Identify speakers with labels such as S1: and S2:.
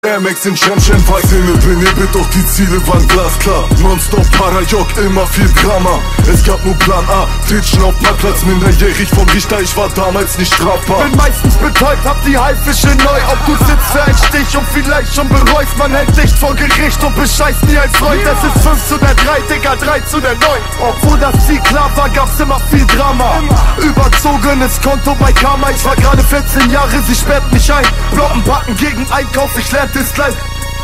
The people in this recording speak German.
S1: Air Max in Shenzhen, Himmel benebelt, doch die Ziele waren glasklar. Nonstop Parajok, immer viel Drama. Es gab nur Plan A, Titschen auf Parkplatz, minderjährig vom Richter, ich war damals nicht strafbar.
S2: Bin meistens betäubt, hab die Haifische neu. Ob du sitzt für ein Stich und vielleicht schon bereust, man hält dich vor Gericht und bescheißt nie ein Freund. Es ist 5 zu der 3, Digga, 3 zu der 9. Obwohl das Ziel klar war, gab's immer viel Drama. Überzogenes Konto bei Karma, ich war gerade 14 Jahre, sie sperrt mich ein. Blocken packen gegen Einkauf, ich lernte es gleich.